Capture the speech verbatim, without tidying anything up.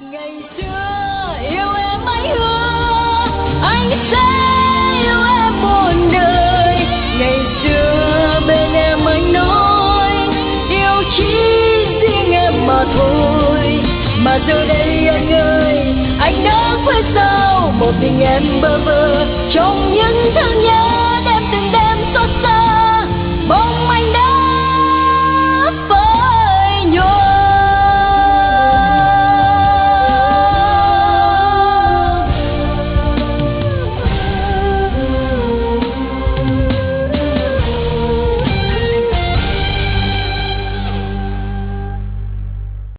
Ngày xưa yêu em ấy hứa anh sẽ yêu em muôn đời. Ngày xưa bên em anh nói yêu chỉ riêng em mà thôi. Mà giờ đây anh ơi, anh đã quay sau một mình em bơ vơ trong những tháng nhớ.